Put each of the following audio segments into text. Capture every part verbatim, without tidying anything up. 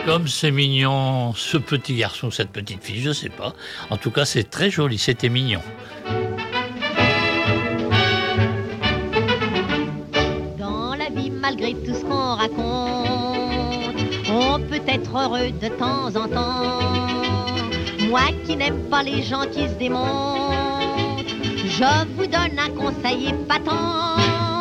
Comme c'est mignon, ce petit garçon, cette petite fille, je sais pas. En tout cas, c'est très joli, c'était mignon. Dans la vie, malgré tout ce qu'on raconte, on peut être heureux de temps en temps. Moi qui n'aime pas les gens qui se démontent, je vous donne un conseil épatant.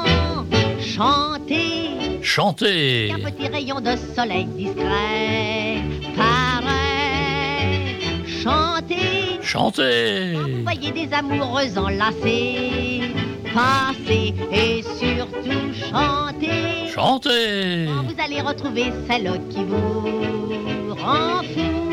Chantez. Chantez. Un petit rayon de soleil discret paraît. Chantez. Chantez. Voyez des amoureux enlacés passer et surtout chanter. Chantez. Vous allez retrouver celle qui vous rend fou.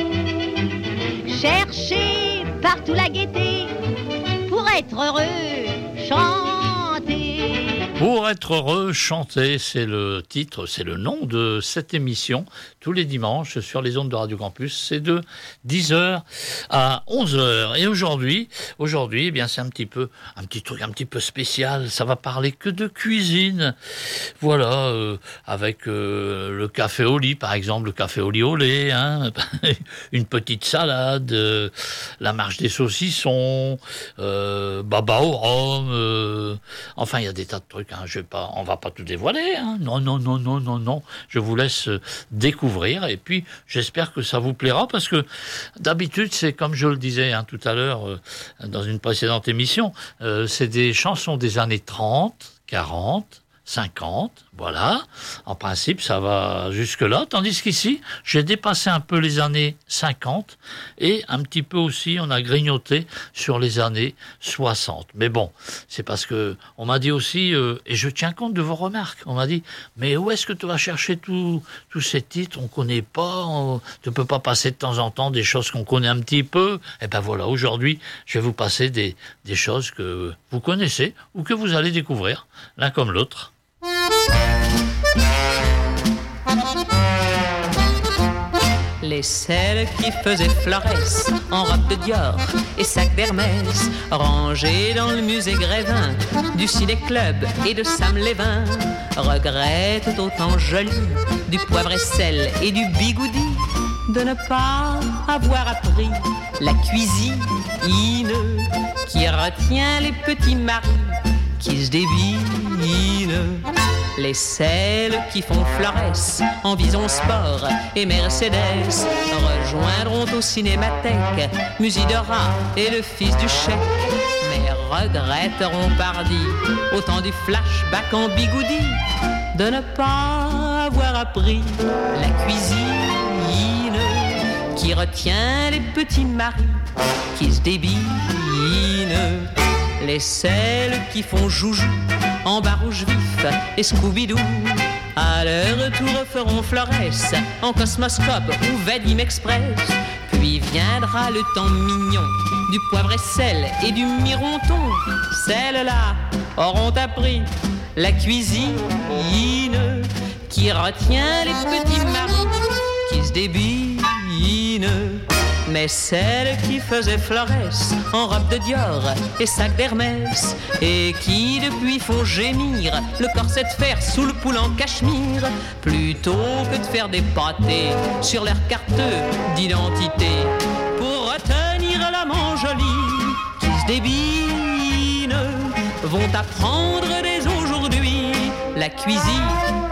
Cherchez partout la gaieté pour être heureux. Chantez. Pour être heureux, chanter, c'est le titre, c'est le nom de cette émission, tous les dimanches sur les ondes de Radio Campus. C'est de dix heures à onze heures. Et aujourd'hui, aujourd'hui, eh bien, c'est un petit peu, un petit truc un petit peu spécial. Ça va parler que de cuisine. Voilà, euh, avec euh, le café au lit, par exemple, le café au lit au lait, hein, une petite salade, euh, la marche des saucissons, euh, baba au rhum, euh, enfin, il y a des tas de trucs. Hein, je vais pas, on va pas tout dévoiler. Hein. Non, non, non, non, non, non. Je vous laisse découvrir et puis j'espère que ça vous plaira parce que d'habitude, c'est comme je le disais hein, tout à l'heure euh, dans une précédente émission, euh, c'est des chansons des années trente, quarante, cinquante, voilà. En principe, ça va jusque-là. Tandis qu'ici, j'ai dépassé un peu les années cinquante et un petit peu aussi, on a grignoté sur les années soixante. Mais bon, c'est parce que on m'a dit aussi, euh, et je tiens compte de vos remarques, on m'a dit, mais où est-ce que tu vas chercher tous tous ces titres? On connaît pas, on ne peut pas passer de temps en temps des choses qu'on connaît un petit peu. Et ben voilà, aujourd'hui, je vais vous passer des, des choses que vous connaissez ou que vous allez découvrir, l'un comme l'autre. Les selles qui faisaient Florès en robe de Dior et sac d'Hermès, rangés dans le musée Grévin du ciné-club et de Sam Lévin, regrettent autant joli du poivre et sel et du bigoudi de ne pas avoir appris la cuisine qui retient les petits maris qui se débinent. Les selles qui font Florès en Bison Sport et Mercedes rejoindront au Cinémathèque Musidora et le fils du chèque, mais regretteront pardi au temps du flashback en bigoudi de ne pas avoir appris la cuisine qui retient les petits maris qui se débinent. Les selles qui font joujou en bas rouge vif et Scooby-Doo à leur retour feront Florès en Cosmoscope ou Vadim Express. Puis viendra le temps mignon du poivre et sel et du mironton. Celles-là auront appris la cuisine qui retient les petits maris qui se débinent. Mais celles qui faisaient Florès en robe de Dior et sac d'Hermès, et qui depuis font gémir le corset de fer sous le poule en cachemire, plutôt que de faire des pâtés sur leur carte d'identité pour retenir l'amant joli qui se débine, vont apprendre dès aujourd'hui la cuisine.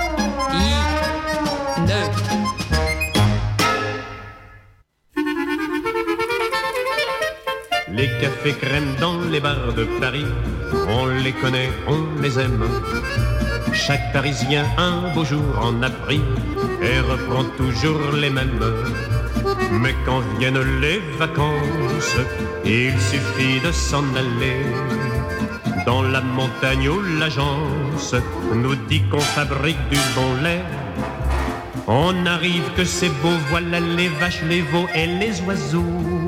Les cafés crème dans les bars de Paris, on les connaît, on les aime. Chaque Parisien un beau jour en a pris et reprend toujours les mêmes. Mais quand viennent les vacances, il suffit de s'en aller dans la montagne où l'agence nous dit qu'on fabrique du bon lait. On arrive que c'est beau, voilà les vaches, les veaux et les oiseaux.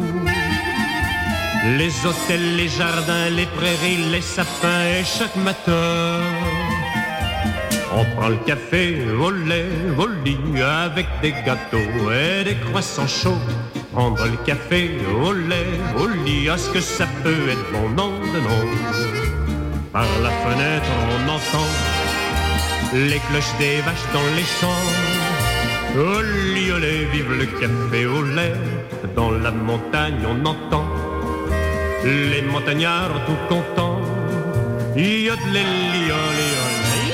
Les hôtels, les jardins, les prairies, les sapins et chaque matin on prend le café au lait, au lit avec des gâteaux et des croissants chauds. Prendre le café au lait, au lit, est-ce que ça peut être bon? Non, non. Par la fenêtre on entend les cloches des vaches dans les champs. Olé, olé, vive le café au lait. Dans la montagne on entend les montagnards tout contents. Yodelé, olé, olé.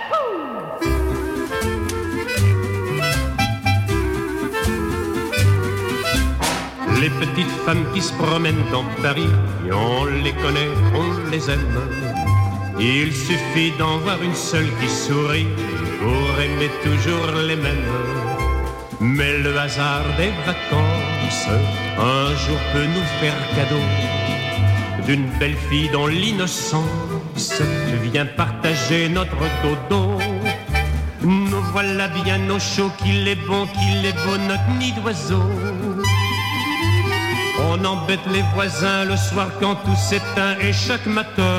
Les petites femmes qui se promènent dans Paris, on les connaît, on les aime. Il suffit d'en voir une seule qui sourit pour aimer toujours les mêmes. Mais le hasard des vacances un jour peut nous faire cadeau d'une belle fille dont l'innocence vient partager notre dodo. Nous voilà bien au chaud, qu'il est bon, qu'il est beau notre nid d'oiseau. On embête les voisins le soir quand tout s'éteint et chaque matin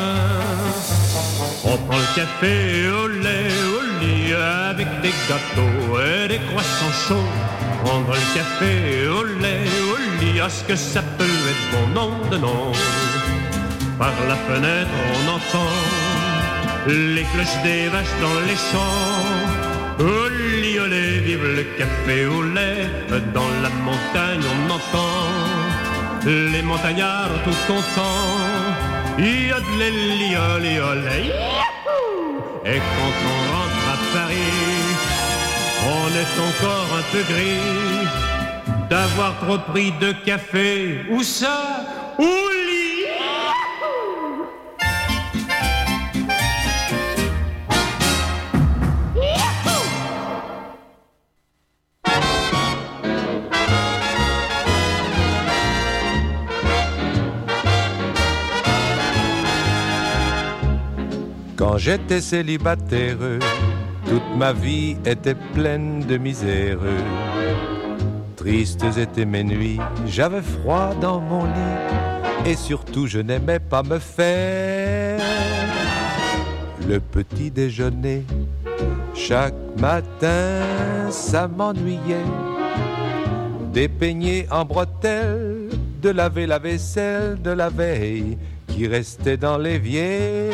on prend le café au lait, au lit avec des gâteaux et des croissants chauds. Prendre le café au lait, au lit, est-ce que ça peut être bon? Non de non. Par la fenêtre on entend les cloches des vaches dans les champs. Olé, olé, vive le café au lait. Dans la montagne on entend les montagnards tout contents. Yodelé, olé, olé. Et quand on rentre à Paris, on est encore un peu gris d'avoir trop pris de café. Où ça? Au lit. Quand j'étais célibataire, toute ma vie était pleine de misère. Tristes étaient mes nuits, j'avais froid dans mon lit, et surtout je n'aimais pas me faire le petit déjeuner. Chaque matin, ça m'ennuyait d'épeigner en bretelles, de laver la vaisselle de la veille qui restait dans l'évier.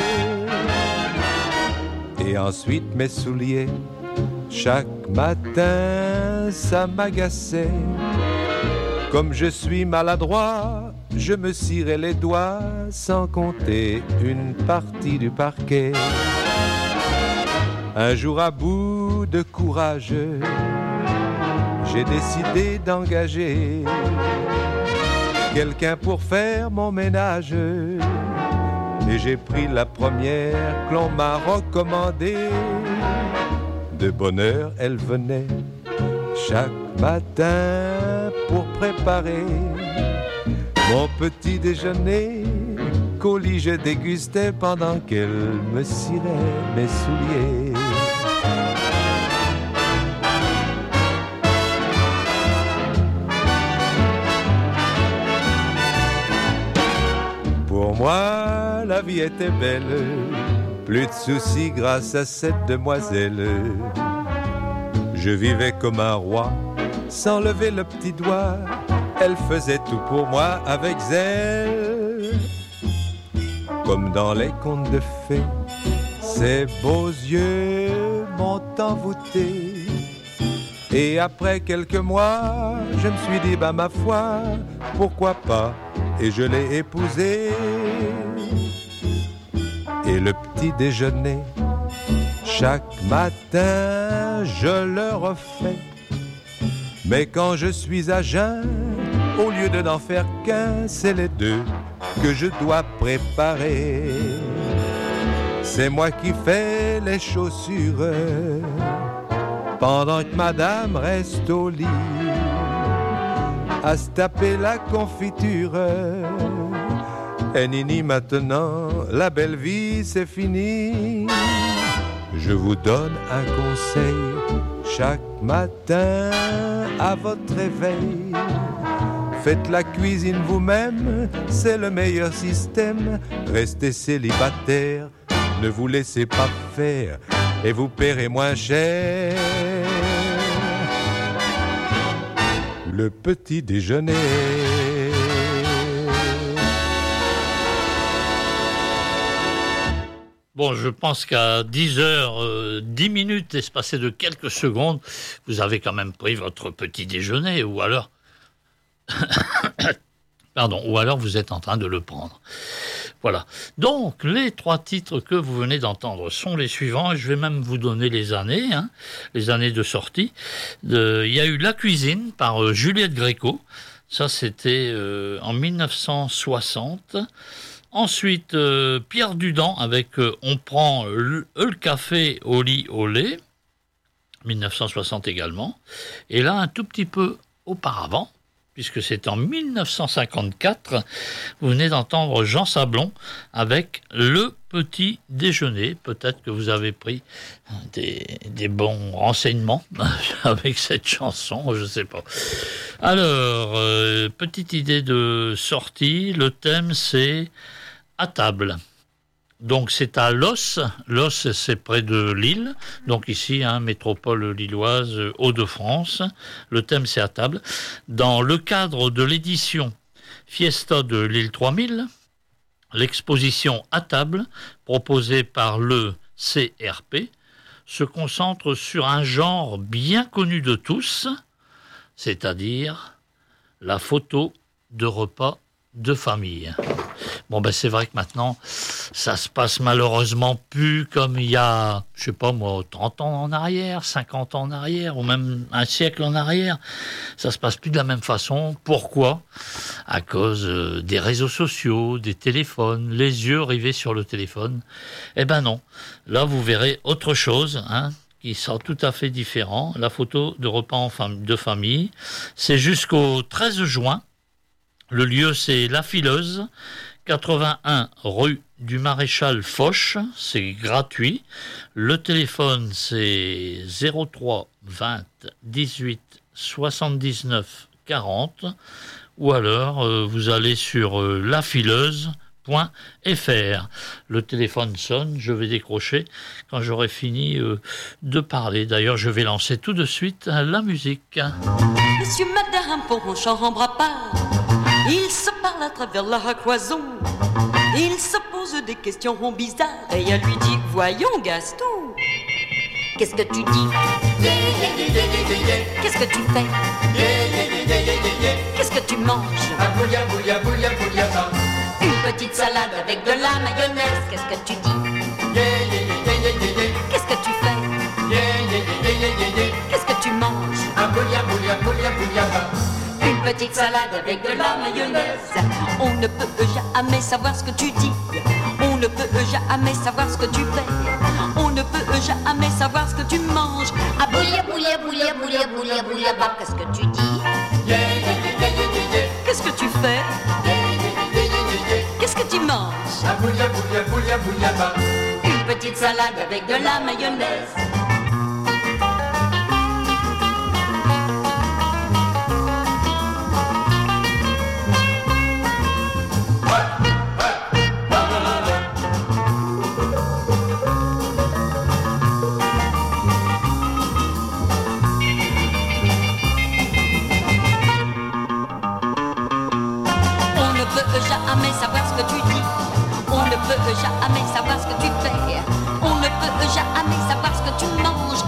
Et ensuite mes souliers, chaque matin, ça m'agaçait. Comme je suis maladroit, je me cirais les doigts sans compter une partie du parquet. Un jour à bout de courage, j'ai décidé d'engager quelqu'un pour faire mon ménage. Et j'ai pris la première que l'on m'a recommandée. De bonne heure, elle venait chaque matin pour préparer mon petit déjeuner qu'au lit je dégustais pendant qu'elle me cirait mes souliers. Pour moi, la vie était belle, plus de soucis grâce à cette demoiselle. Je vivais comme un roi, sans lever le petit doigt. Elle faisait tout pour moi avec zèle. Comme dans les contes de fées, ses beaux yeux m'ont envoûté. Et après quelques mois, je me suis dit, bah ma foi, pourquoi pas? Et je l'ai épousée. Et le petit déjeuner, chaque matin, je le refais. Mais quand je suis à jeun, au lieu de n'en faire qu'un, c'est les deux que je dois préparer. C'est moi qui fais les chaussures pendant que madame reste au lit à se taper la confiture. Et Nini, maintenant, la belle vie, c'est fini. Je vous donne un conseil chaque matin à votre réveil. Faites la cuisine vous-même, c'est le meilleur système. Restez célibataire, ne vous laissez pas faire et vous paierez moins cher le petit déjeuner. Bon, je pense qu'à dix heures dix minutes, espacées de quelques secondes, vous avez quand même pris votre petit déjeuner, ou alors... Pardon, ou alors vous êtes en train de le prendre. Voilà. Donc, les trois titres que vous venez d'entendre sont les suivants. Je vais même vous donner les années, hein, les années de sortie. De, il y a eu La Cuisine par euh, Juliette Gréco. Ça, c'était euh, en dix-neuf cent soixante. Ensuite, euh, Pierre Dudant avec euh, On prend le, le café au lit au lait. dix-neuf cent soixante également. Et là, un tout petit peu auparavant, puisque c'est en dix-neuf cent cinquante-quatre, vous venez d'entendre Jean Sablon avec Le Petit Déjeuner. Peut-être que vous avez pris des, des bons renseignements avec cette chanson, je ne sais pas. Alors, euh, petite idée de sortie, le thème c'est À table. Donc c'est à Los, Los c'est près de Lille, donc ici, hein, métropole lilloise, Hauts-de-France, le thème c'est À table. Dans le cadre de l'édition Fiesta de Lille trois mille, l'exposition À table, proposée par le C R P, se concentre sur un genre bien connu de tous, c'est-à-dire la photo de repas de famille. Bon, ben c'est vrai que maintenant, ça se passe malheureusement plus comme il y a, je sais pas moi, trente ans en arrière, cinquante ans en arrière, ou même un siècle en arrière. Ça se passe plus de la même façon. Pourquoi ? À cause euh, des réseaux sociaux, des téléphones, les yeux rivés sur le téléphone. Eh ben non. Là, vous verrez autre chose, hein, qui sera tout à fait différent. La photo de repas en fam- de famille. C'est jusqu'au treize juin. Le lieu, c'est La Fileuse, quatre-vingt-un rue du Maréchal Foch, c'est gratuit. Le téléphone, c'est zéro trois vingt dix-huit soixante-dix-neuf quarante, ou alors euh, vous allez sur euh, lafileuse point f r. Le téléphone sonne, je vais décrocher quand j'aurai fini euh, de parler. D'ailleurs, je vais lancer tout de suite la musique. Monsieur, madame, pour mon chambre à part, ils se parlent à travers la cloison. Ils se posent des questions bizarres. Et elle lui dit, voyons Gaston, qu'est-ce que tu dis? Yeah, yeah, yeah, yeah, yeah, yeah. Qu'est-ce que tu fais? Yeah, yeah, yeah, yeah, yeah, yeah. Qu'est-ce que tu manges? Ah, boulia, boulia, boulia, boulia, bah. Une petite salade avec de la mayonnaise. Qu'est-ce que tu dis? Yeah, yeah, yeah, yeah, yeah, yeah. Qu'est-ce que tu fais? Yeah, yeah, yeah, yeah, yeah, yeah. Qu'est-ce que tu manges? Ah, boulia, boulia, boulia, boulia, bah. Une petite salade avec de la mayonnaise. On ne peut jamais savoir ce que tu dis. On ne peut jamais savoir ce que tu fais. On ne peut jamais savoir ce que tu manges. Ah boulia boulia boulia boulia boulia boulia bah. Qu'est-ce que tu dis? Yeah, yeah, yeah, yeah, yeah, yeah. Qu'est-ce que tu fais? Yeah, yeah, yeah, yeah, yeah, yeah. Qu'est-ce que tu manges? Ah boulia boulia boulia boulia bah. Une petite salade avec de la mayonnaise. Jamais savoir ce que tu dis. On ne peut jamais savoir ce que tu fais. On ne peut jamais savoir ce que tu manges.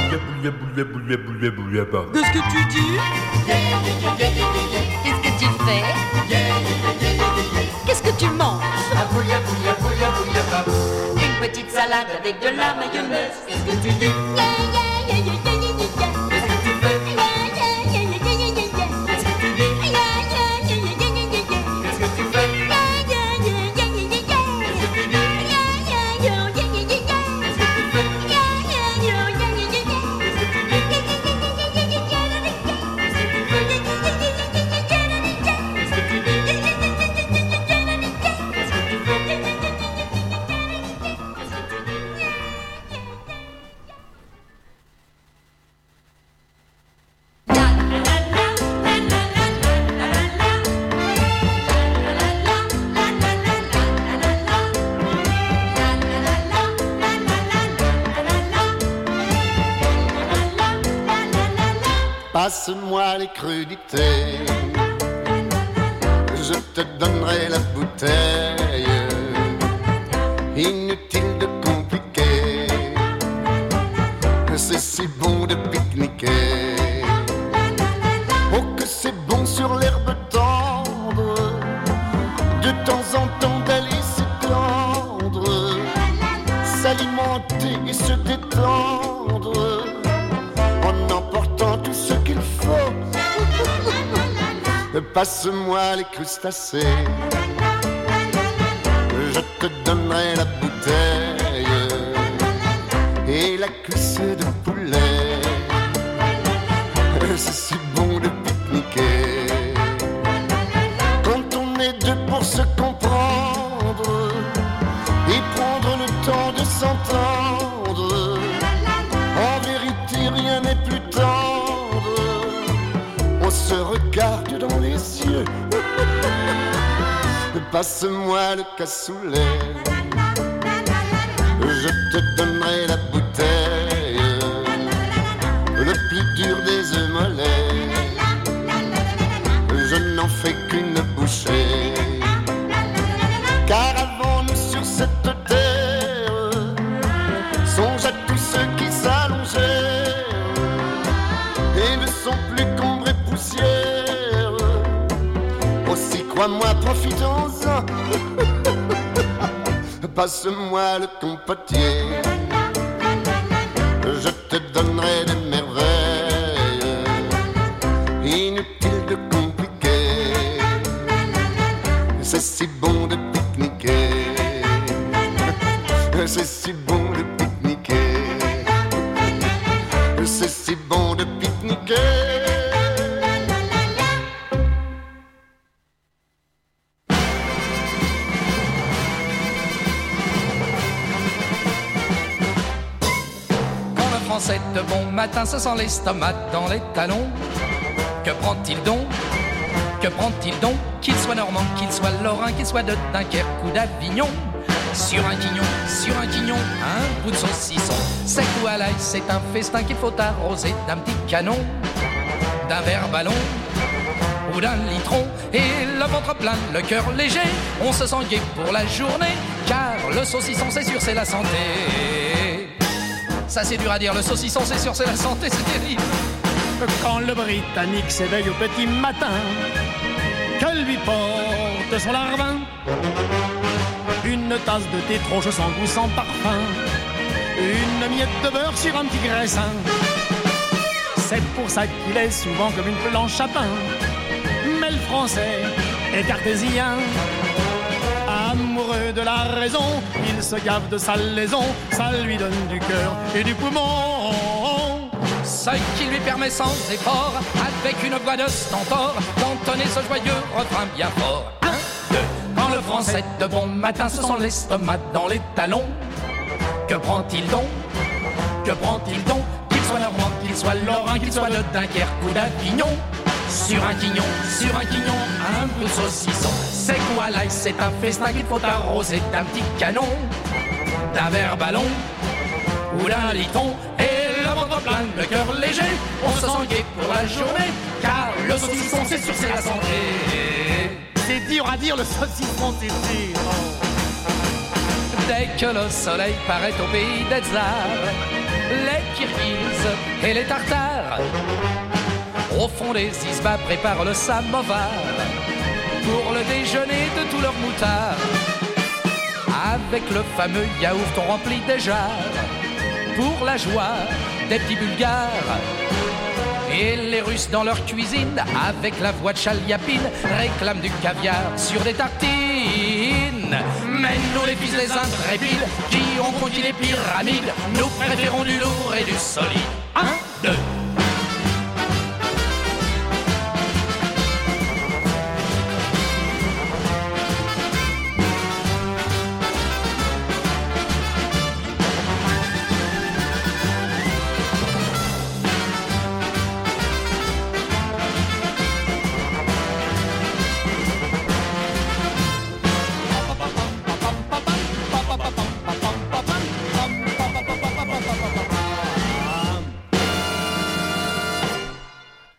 Qu'est-ce que tu dis? Qu'est-ce que tu fais? Qu'est-ce que tu manges? Une petite salade avec de la mayonnaise. Qu'est-ce que tu dis? Passe-moi les crudités, je te donnerai la bouteille. Inutile de c'est si bon de pique-niquer. Oh que c'est bon sur l'herbe tendre, de temps en temps d'aller s'étendre, s'alimenter et se détendre, en emportant tout ce qu'il faut. Passe-moi les crustacés, je te donnerai la bouteille et la cuisse de poulet. C'est si bon de pique-niquer quand on est deux pour se comprendre et prendre le temps de s'entendre. En vérité, rien n'est plus tendre. On se regarde dans les yeux. Passe-moi le cassoulet, je te donnerai la bouteille, le plus dur des œufs mollets. Je n'en fais qu'une bouchée, car avant nous sur cette terre, songe à tous ceux qui s'allongeaient et ne sont plus qu'ombre et poussière. Aussi crois-moi, profitons-en. Passe-moi le compotier, je te donnerai des merveilles, inutile de compliquer. C'est si bon de pique-niquer, c'est si bon de pique-niquer, c'est si bon de pique-niquer. De bon matin, se sent l'estomac dans les talons. Que prend-il donc? Que prend-il donc? Qu'il soit normand, qu'il soit lorrain, qu'il soit de Dunkerque ou d'Avignon. Sur un quignon, sur un quignon, un bout de saucisson. Sec ou à l'ail, c'est un festin qu'il faut arroser d'un petit canon, d'un verre ballon ou d'un litron. Et le ventre plein, le cœur léger, on se sent gai pour la journée, car le saucisson, c'est sûr, c'est la santé. Ça c'est dur à dire, le saucisson c'est sûr c'est la santé, c'est terrible. Quand le Britannique s'éveille au petit matin, que lui porte son larbin, une tasse de thé trop chaud sans goût, sans parfum, une miette de beurre sur un petit graissin. C'est pour ça qu'il est souvent comme une planche à pain. Mais le français est cartésien, amoureux de la raison, il se gave de salaison, ça lui donne du cœur et du poumon. Ce qui lui permet sans effort, avec une voix de stentor, d'entonner ce joyeux refrain bien fort. Un, deux, quand le français de bon matin se sent l'estomac dans les talons, que prend-il donc? Que prend-il donc? Qu'il soit normand, qu'il soit lorrain, qu'il soit de Dunkerque ou d'Avignon. Sur un quignon, sur un quignon, un bout de saucisson. C'est quoi l'ail, c'est un festin qu'il faut arroser d'un petit canon, d'un verre ballon ou d'un liton. Et le ventre plein, le cœur léger, on se sent gai pour la journée, car le saucisson c'est sûr c'est la santé. C'est dur à dire le saucisson, c'est dur. Dès que le soleil paraît au pays des Tsars, les Kirghizes et les Tartares au fond des isbas préparent le samovar pour le déjeuner de tous leurs moutards. Avec le fameux yaourt on remplit des jarres pour la joie des petits Bulgares. Et les Russes dans leur cuisine, avec la voix de Chaliapine, réclament du caviar sur des tartines. Mais nous les fils des intrépides, qui ont conquis les pyramides, nous préférons du lourd et du solide. Un, deux.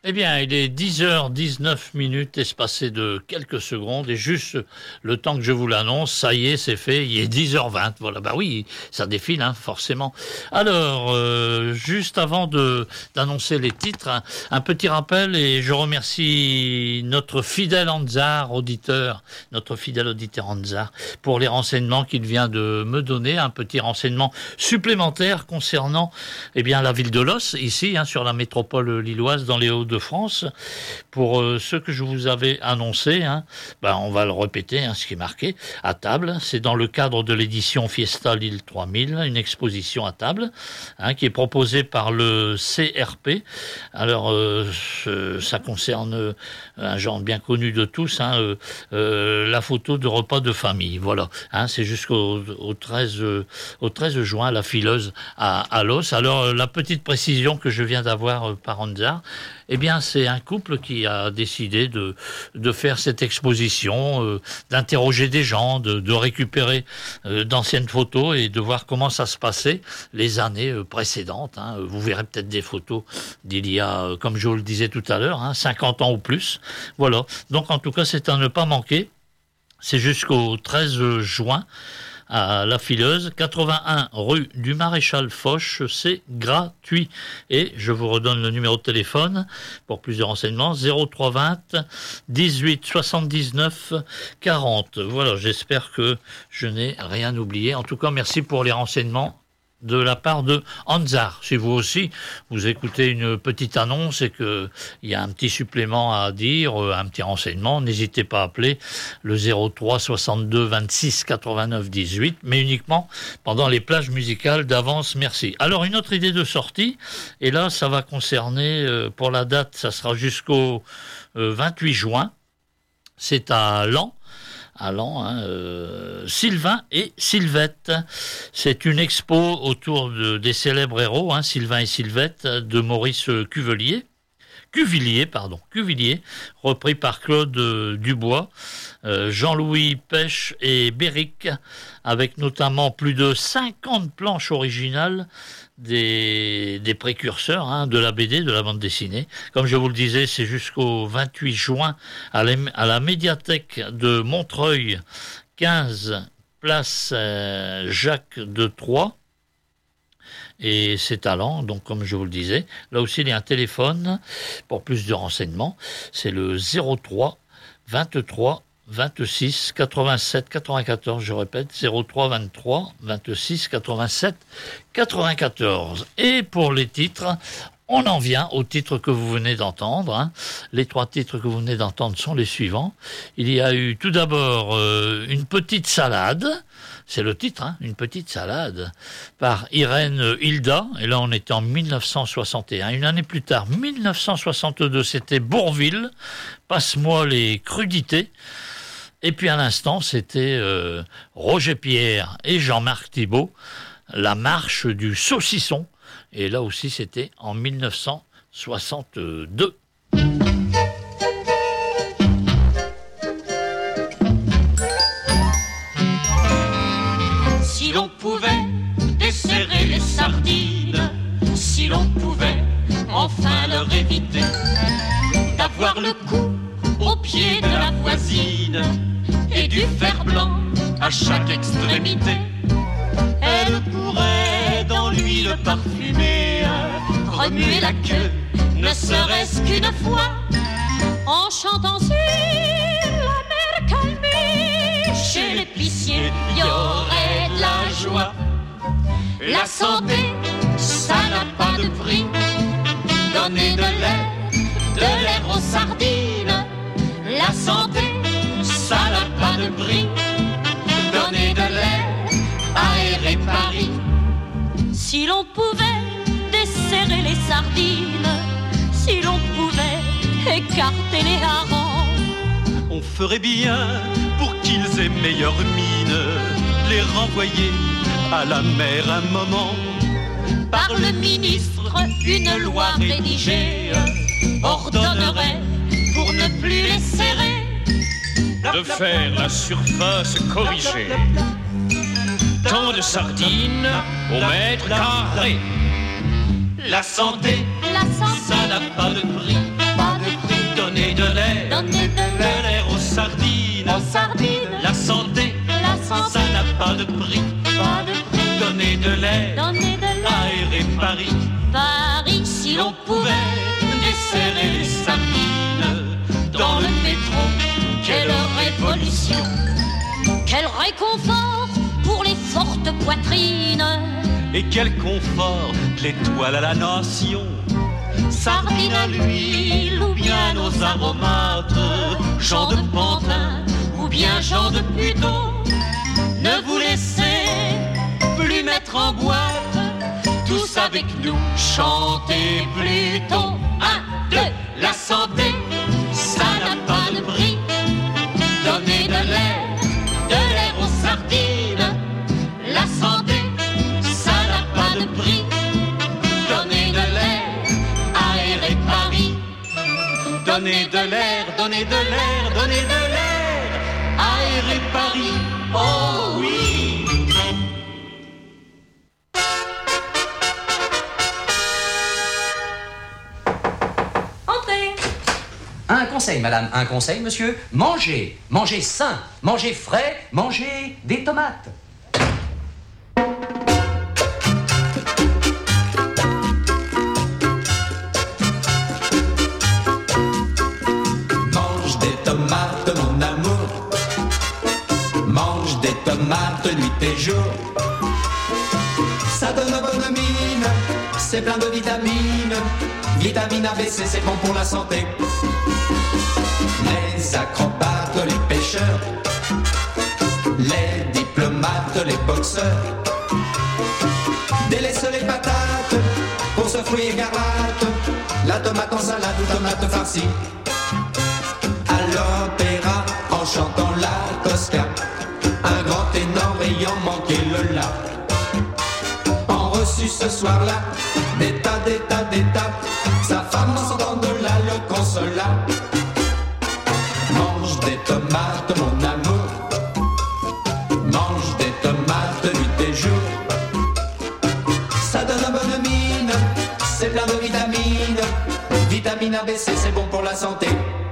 Eh bien, il est dix heures dix-neuf minutes, espacé de quelques secondes, et juste le temps que je vous l'annonce, ça y est, c'est fait, il est dix heures vingt, voilà, bah oui, ça défile, hein, forcément. Alors, euh, juste avant de, d'annoncer les titres, un, un petit rappel, et je remercie notre fidèle Anzar, auditeur, notre fidèle auditeur Anzar, pour les renseignements qu'il vient de me donner, un petit renseignement supplémentaire concernant, eh bien, la ville de Los, ici, hein, sur la métropole lilloise, dans les Hauts-de-France. Pour euh, ce que je vous avais annoncé, hein, ben on va le répéter, hein, ce qui est marqué à table. C'est dans le cadre de l'édition Fiesta Lille trois mille, une exposition à table, hein, qui est proposée par le C R P. Alors, euh, ce, ça concerne euh, un genre bien connu de tous, hein, euh, euh, la photo de repas de famille. Voilà, hein, c'est jusqu'au au treize, euh, au treize juin, la fileuse à, à Los. Alors, euh, la petite précision que je viens d'avoir euh, par Anzar, eh bien, c'est un couple qui a décidé de, de faire cette exposition, euh, d'interroger des gens, de, de récupérer euh, d'anciennes photos et de voir comment ça se passait les années euh, précédentes. Hein. Vous verrez peut-être des photos d'il y a, euh, comme je vous le disais tout à l'heure, hein, cinquante ans ou plus. Voilà. Donc, en tout cas, c'est à ne pas manquer. C'est jusqu'au treize juin. À la Fileuse, quatre-vingt-un rue du Maréchal Foch, c'est gratuit. Et je vous redonne le numéro de téléphone pour plus de renseignements, zéro trois vingt dix-huit soixante-dix-neuf quarante. Voilà, j'espère que je n'ai rien oublié. En tout cas, merci pour les renseignements de la part de Anzar. Si vous aussi, vous écoutez une petite annonce et qu'il y a un petit supplément à dire, un petit renseignement, n'hésitez pas à appeler le zéro trois soixante-deux vingt-six quatre-vingt-neuf dix-huit, mais uniquement pendant les plages musicales d'avance, merci. Alors, une autre idée de sortie, et là, ça va concerner, euh, pour la date, ça sera jusqu'au euh, vingt-huit juin, c'est à Laon, à Laon, hein, euh, Sylvain et Sylvette. C'est une expo autour de, des célèbres héros, hein, Sylvain et Sylvette, de Maurice Cuvelier. Cuvillier, pardon, Cuvillier, repris par Claude euh, Dubois, euh, Jean-Louis Pêche et Béric, avec notamment plus de cinquante planches originales des, des précurseurs, hein, de la B D, de la bande dessinée. Comme je vous le disais, c'est jusqu'au vingt-huit juin à la, à la médiathèque de Montreuil, quinze place euh, Jacques de Troyes. Et c'est à Laon, donc comme je vous le disais. Là aussi, il y a un téléphone pour plus de renseignements. C'est le zéro trois vingt-trois vingt-six quatre-vingt-sept quatre-vingt-quatorze, je répète, zéro trois vingt-trois vingt-six quatre-vingt-sept quatre-vingt-quatorze. Et pour les titres, on en vient aux titres que vous venez d'entendre. Hein. Les trois titres que vous venez d'entendre sont les suivants. Il y a eu tout d'abord euh, une petite salade. C'est le titre, hein, une petite salade, par Irène Hilda. Et là, on était en mille neuf cent soixante et un. Une année plus tard, mille neuf cent soixante-deux, c'était Bourvil. Passe-moi les crudités. Et puis à l'instant, c'était euh, Roger Pierre et Jean-Marc Thibault, La marche du saucisson. Et là aussi, c'était en mille neuf cent soixante-deux. Si l'on pouvait desserrer les sardines, si l'on pouvait enfin leur éviter d'avoir le cou au pied de la voisine et du fer blanc à chaque extrémité, elle pourrait dans l'huile parfumée remuer la queue, ne serait-ce qu'une fois, en chantant sur la mer calmée. Chez l'épicier, il y aurait de la joie. La santé, ça n'a pas de prix. Donner de l'air, de l'air aux sardines. La santé, ça n'a pas de prix. Donner de l'air, aérer Paris. Si l'on pouvait desserrer les sardines, si l'on pouvait écarter les harengs, on ferait bien pour qu'ils aient meilleure mine, les renvoyer à la mer un moment. Par le ministre, une loi rédigée ordonnerait, pour ne plus les serrer, de faire la surface corrigée. Tant de sardines au mètre carré. La santé, la santé, ça n'a pas de prix. chanter. Ça n'a pas de prix. Pas de prix. Donner de l'air, Donner de l'air. aérer Paris. Paris, si l'on pouvait desserrer les sardines dans le métro. Quelle révolution! Quel réconfort pour les fortes poitrines. Et quel confort de l'étoile à la nation. Sardine à l'huile ou bien nos aromates, Jean de Pantin ou bien Jean de Puteaux. Ne vous laissez plus mettre en boîte, tous avec nous chantez plutôt. Un, deux, la santé, ça n'a pas de prix. Donnez de l'air, de l'air aux sardines. La santé, ça n'a pas de prix. Donnez de l'air, aérer Paris. Donnez de l'air, donnez de l'air, donnez de l'air, aérer Paris. Oh oui! Entrez. Un conseil, madame, un conseil, monsieur. Mangez, mangez sain, mangez frais, mangez des tomates. Mange des tomates, mon amour. Mange des tomates nuit et jour. Ça donne bonne mine, c'est plein de vitamines. Vitamine A, B, C, c'est bon pour la santé. Les acrobates, les pêcheurs, les diplomates, les boxeurs, délaissent les patates pour ce fruit écarlate. La tomate en salade ou tomate farcie. À l'opéra, en chantant la Tosca, un grand ténor ayant manqué le la. En reçu ce soir-là, des tas, des tas, des tas. Sa femme en s'entend de là le consola. Mange des tomates, mon amour. Mange des tomates nuit et jour. Ça donne une bonne mine, c'est plein de vitamines. Vitamine A, B, C, c'est bon pour la santé.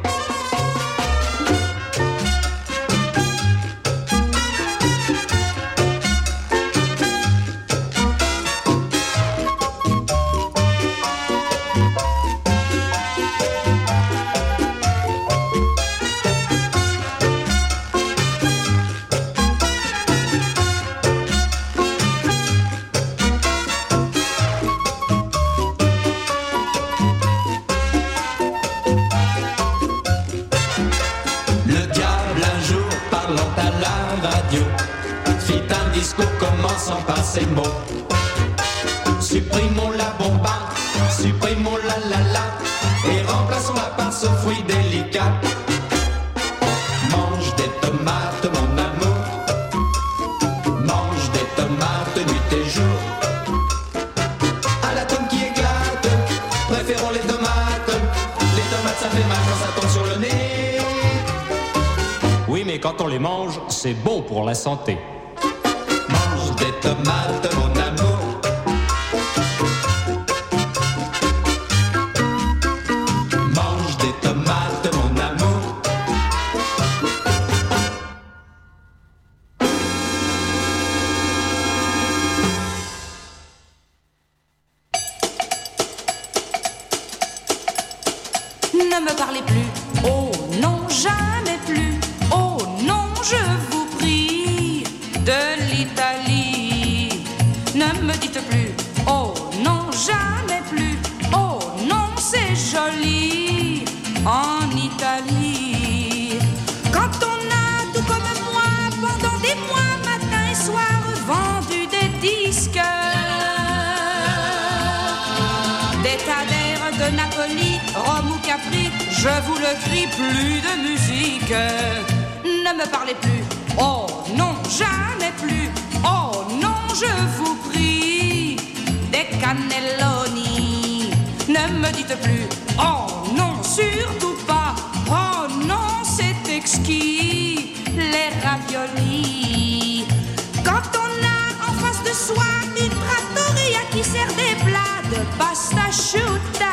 Commençant par ces mots. Supprimons la bomba, supprimons la la la, et remplaçons-la par ce fruit délicat. Mange des tomates, mon amour. Mange des tomates nuit et jour. À l'atome qui éclate, préférons les tomates. Les tomates ça fait mal quand ça tombe sur le nez. Oui, mais quand on les mange, c'est bon pour la santé. Des tomates, mon amour. Mange des tomates, mon amour. Ne me parlez plus, oh non, jamais plus. Oh non, je vous prie, de l'Italie. Ne me dites plus, oh non, jamais plus. Oh non, c'est joli en Italie. Quand on a, tout comme moi, pendant des mois, matin et soir, vendu des disques, des Taders de Napoli, Rome ou Capri, je vous le crie, plus de musique. Ne me parlez plus, oh non, jamais plus. Oh non, je vous prie, des cannelloni. Ne me dites plus, oh non, surtout pas. Oh non, c'est exquis, les raviolis. Quand on a en face de soi une trattoria qui sert des plats de pasta asciutta,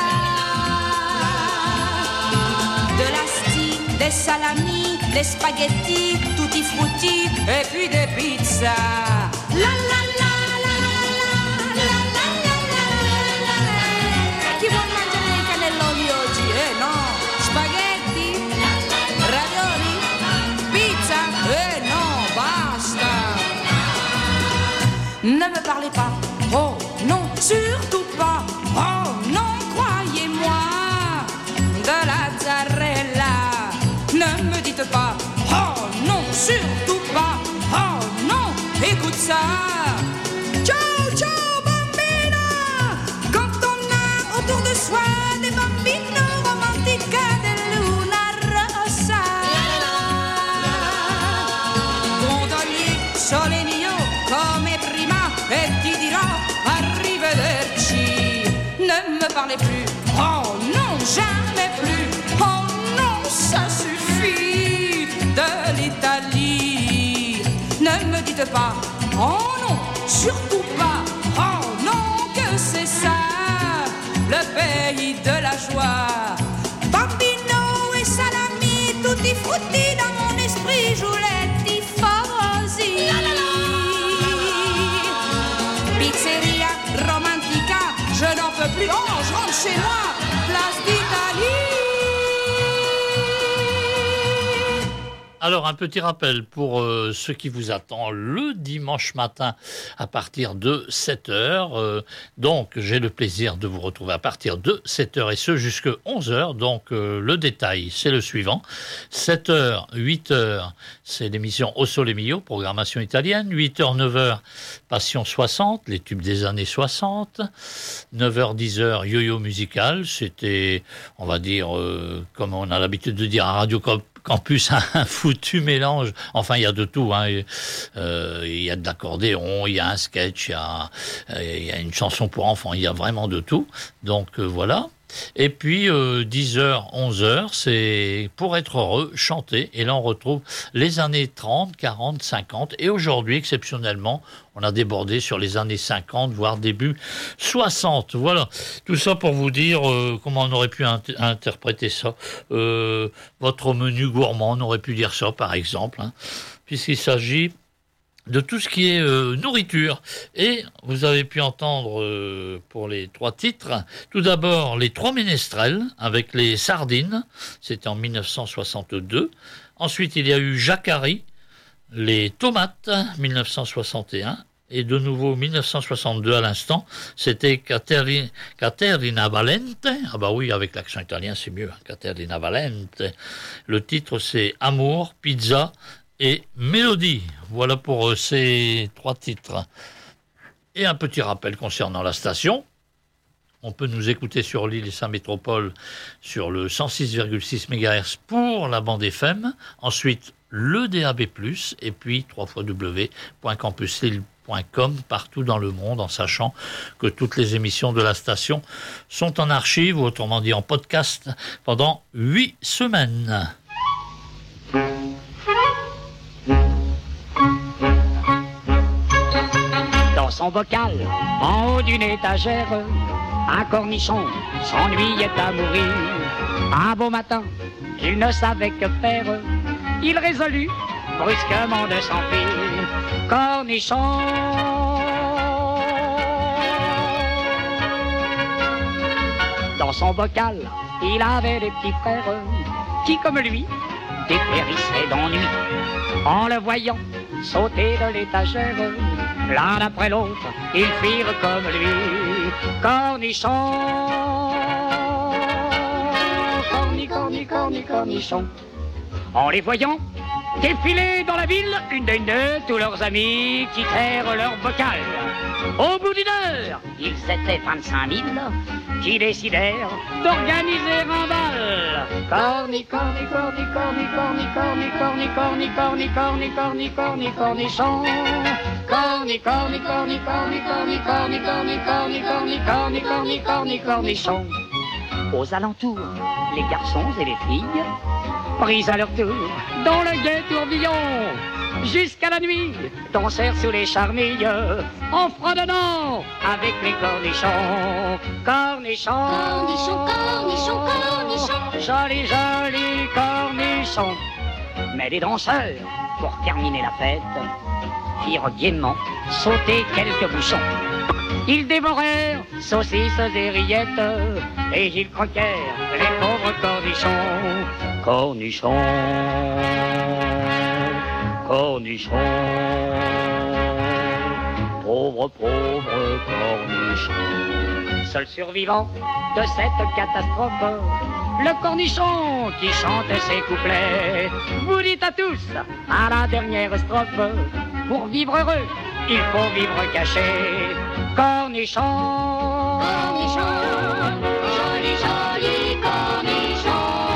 de l'asti, des salamis, des spaghettis, tout tutti frutti et puis des pizzas. La la la la la la la la la la. Chi vuol mangiare i cannelloni oggi? Eh no, spaghetti, ravioli, pizza? Eh no, basta. Ne me parlez pas, oh non, surtout pas, oh non, croyez-moi, de la mozzarella. Ne me dites pas, oh non, surtout pas, oh non, écoute ça. Ciao, ciao, bambina. Quand on a autour de soi des bambinos romantica de luna rossa. Gondolier, sole mio, come prima, e ti dirò arrivederci. Ne me parlez plus, oh non, jamais plus, oh non, ça suffit de l'Italie. Ne me dites pas, oh non, surtout pas, oh non, que c'est ça, le pays de la joie. Bambino et salami, tutti frutti dans mon esprit, joue les tifosi. La la la. Pizzeria romantica, je n'en peux plus, oh, je rentre chez moi, place d'Italie. Alors, un petit rappel pour euh, ce qui vous attend le dimanche matin à partir de sept heures. Euh, donc, j'ai le plaisir de vous retrouver à partir de sept heures et ce jusqu'à onze heures. Donc, euh, le détail, c'est le suivant. sept heures, huit heures, c'est l'émission Au Sole Mio, programmation italienne. huit heures, neuf heures, Passion soixante, les tubes des années soixante. neuf heures, dix heures, Yo-Yo musical. C'était, on va dire, euh, comme on a l'habitude de dire à Radio Campus, un foutu mélange. Enfin, il y a de tout. Hein. Euh, il y a de l'accordéon, il y a un sketch, il y a, il y a une chanson pour enfants. Il y a vraiment de tout. Donc, euh, voilà. Et puis, euh, dix heures, onze heures, c'est Pour être heureux, chanter. Et là, on retrouve les années trente, quarante, cinquante. Et aujourd'hui, exceptionnellement, on a débordé sur les années cinquante, voire début soixante. Voilà, tout ça pour vous dire euh, comment on aurait pu int- interpréter ça. Euh, votre menu gourmand, on aurait pu dire ça, par exemple, hein, puisqu'il s'agit de tout ce qui est euh, nourriture. Et vous avez pu entendre euh, pour les trois titres, tout d'abord les trois ménestrels avec les sardines, c'était en dix-neuf cent soixante-deux. Ensuite, il y a eu Jacquari, les tomates, dix-neuf cent soixante et un. Et de nouveau, dix-neuf cent soixante-deux à l'instant, c'était Caterina, Caterina Valente. Ah bah oui, avec l'accent italien, c'est mieux, Caterina Valente. Le titre, c'est Amour, Pizza et Mélodie. Voilà pour euh, ces trois titres. Et un petit rappel concernant la station. On peut nous écouter sur l'île et sa métropole sur le cent six virgule six mégahertz pour la bande F M. Ensuite, le D A B plus, et puis w w w point campus lille point com partout dans le monde, en sachant que toutes les émissions de la station sont en archive, ou autrement dit en podcast, pendant huit semaines. Dans son bocal, en haut d'une étagère, un cornichon s'ennuyait à mourir. Un beau matin, il ne savait que faire. Il résolut brusquement de s'enfuir. Cornichon, dans son bocal, il avait des petits frères qui, comme lui, dépérissaient d'ennui. En le voyant sauter de l'étagère, l'un après l'autre, ils firent comme lui. Cornichon, corni, corni, corni, cornichon. En les voyant défiler dans la ville, une d'une deux, tous leurs amis quittèrent leur bocal. Au bout d'une heure, ils étaient vingt-cinq mille qui décidèrent d'organiser un bal. Corni, corni, corni, corni, corni, corni, corni, corni, corni, corni, corni, corni, cornichon. Corni, corni, corni, corni, corni, corni, corni, corni, corni, corni, corni, corni, cornichon. Aux alentours, les garçons et les filles, pris à leur tour dans le gai tourbillon, jusqu'à la nuit, dansèrent sous les charmilles, en fredonnant avec les cornichons. Cornichons, cornichons, cornichons, cornichons, joli, joli cornichon. Mais les danseurs, pour terminer la fête, firent gaiement sauter quelques bouchons. Ils dévorèrent saucisses et rillettes, et ils croquèrent les pauvres cornichons. Cornichons, cornichons, pauvres, pauvres cornichons. Seul survivant de cette catastrophe, le cornichon qui chantait ses couplets. Vous dites à tous, à la dernière strophe, pour vivre heureux, il faut vivre caché. Cornichon, cornichon, joli, joli cornichon.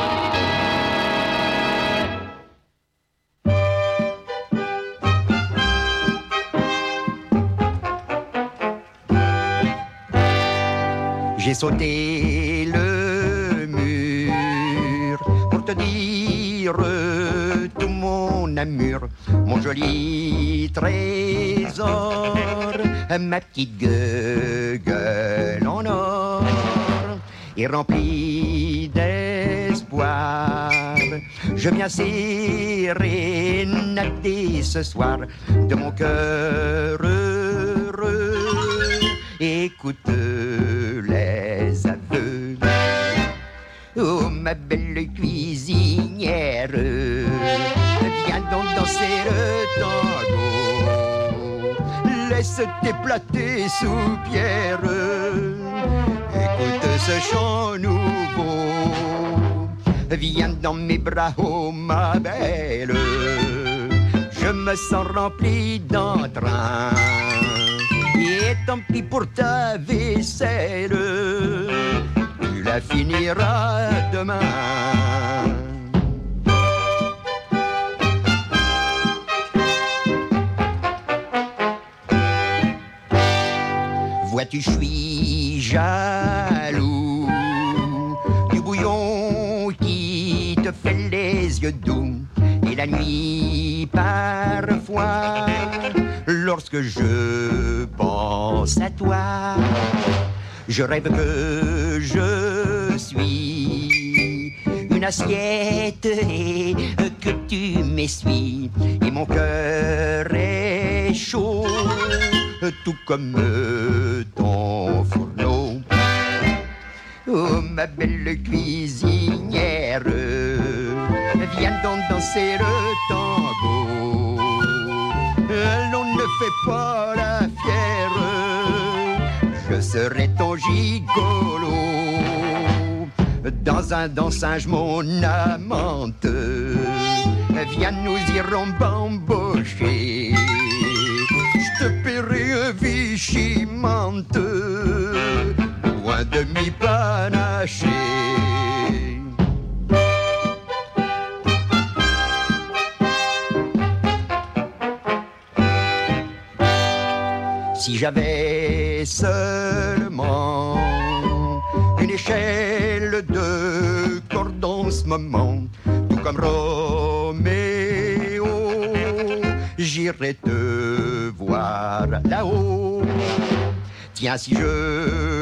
J'ai sauté le mur pour te dire tout mon amour, mon joli trésor, ma petite gueule en or est remplie d'espoir. Je viens sérénader ce soir de mon cœur heureux. Écoute les aveux. Oh ma belle cuisinière, viens donc danser le tango. Laisse tes plats, tes soupières, écoute ce chant nouveau. Viens dans mes bras, oh ma belle, je me sens rempli d'entrain. Et tant pis pour ta vaisselle, tu la finiras demain. Vois-tu, je suis jaloux du bouillon qui te fait les yeux doux. Et la nuit, parfois, lorsque je pense à toi, je rêve que je suis une assiette et que tu m'essuies. Et mon cœur est chaud, tout comme ton fourneau. Oh ma belle cuisinière, viens donc danser le tango. L'on ne fait pas la fière, je serai ton gigolo. Dans un dansage mon amante, viens nous irons bambocher. Je te paierai un Vichy-Mante ou un demi-panaché. Si j'avais seulement une échelle de corde en ce moment, tout comme Roméo, j'irais te voir là-haut. Tiens, si je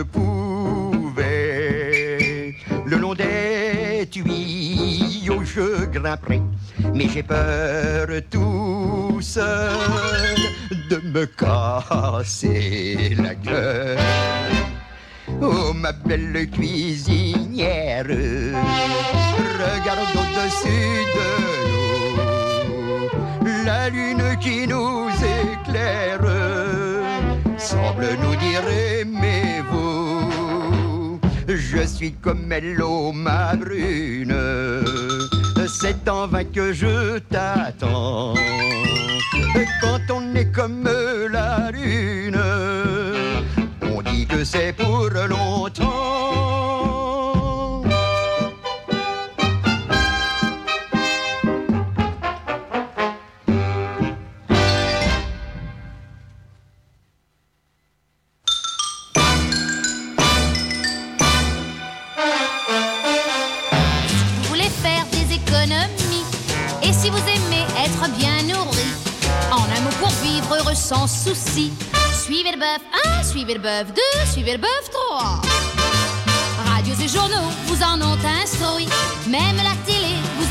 pouvais, le long des tuyaux je grimperais, mais j'ai peur tout seul de me casser la gueule. Oh ma belle cuisinière, regarde au-dessus de l'eau, la lune qui nous éclaire semble nous dire aimez-vous. Je suis comme elle, oh ma brune, c'est en vain que je t'attends. Quand on est comme la lune, on dit que c'est pour longtemps. Vous voulez faire des économies, et si vous aimez être bien nourri, en un mot pour vivre heureux sans souci, suivez le bœuf un, suivez le bœuf deux, suivez le bœuf trois. Radios et journaux vous en ont instruit, même la télé vous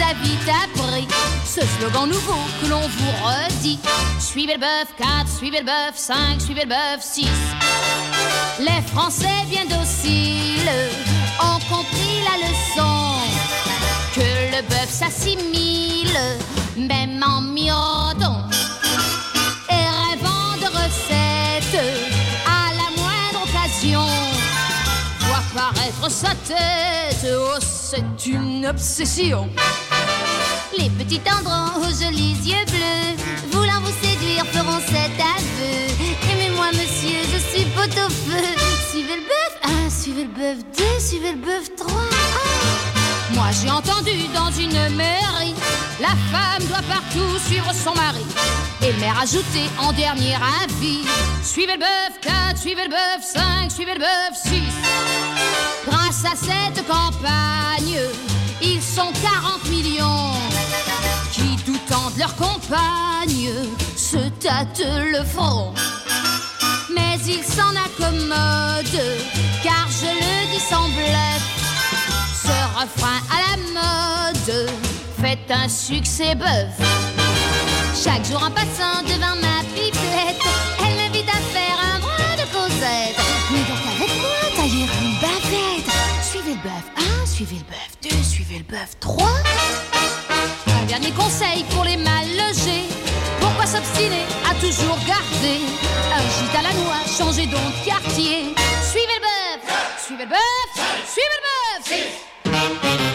a vite appris ce slogan nouveau que l'on vous redit. Suivez le bœuf, quatre, suivez le bœuf, cinq, suivez le bœuf, six. Les Français bien dociles ont compris la leçon, que le bœuf s'assimile, même en mirodon. Et rêvant de recettes, à la moindre occasion, voit paraître sa tête, oh c'est une obsession. Les petits tendrons aux jolis yeux bleus, voulant vous séduire, feront cet aveu. Aimez-moi monsieur, je suis pot-au-feu. Suivez le bœuf, un, suivez le bœuf, deux, suivez le bœuf, trois. Ah. Moi j'ai entendu dans une mairie, la femme doit partout suivre son mari. Et le maire ajouté en dernier avis, suivez le bœuf, quatre, suivez le bœuf, cinq, suivez le bœuf, six. Grâce à cette campagne, ils sont quarante millions qui, doutant de leur compagne, se tâtent le front. Mais ils s'en accommodent, car je le dis sans bluff, ce refrain à la mode fait un succès bœuf. Chaque jour en passant devant ma pipette, elle m'invite à faire un brin de causette. Mais donc avec moi, tailler une bavette. Suivez le bœuf, un, suivez le bœuf, deux, suivez le bœuf, trois. Un dernier conseil pour les mal logés, pourquoi s'obstiner à toujours garder un gîte à la noix, changez donc de quartier. Suivez le bœuf, suivez le bœuf, suivez le bœuf.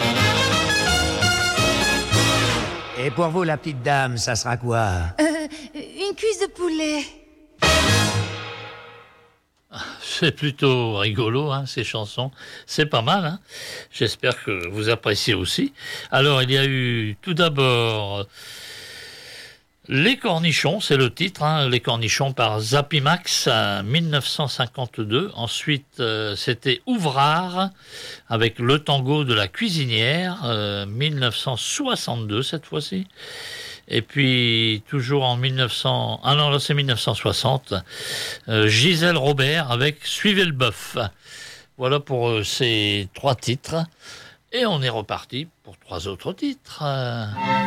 Et pour vous, la petite dame, ça sera quoi? Euh, une cuisse de poulet. C'est plutôt rigolo, hein, ces chansons. C'est pas mal, hein. J'espère que vous appréciez aussi. Alors, il y a eu tout d'abord Les Cornichons, c'est le titre, hein, Les Cornichons par Zappimax, en dix-neuf cent cinquante-deux. Ensuite, euh, c'était Ouvrard avec Le Tango de la Cuisinière, euh, dix-neuf cent soixante-deux cette fois-ci. Et puis, toujours en mille neuf cents... Ah non, là, c'est dix-neuf cent soixante. Euh, Gisèle Robert avec Suivez le bœuf. Voilà pour euh, ces trois titres. Et on est reparti pour trois autres titres. Euh...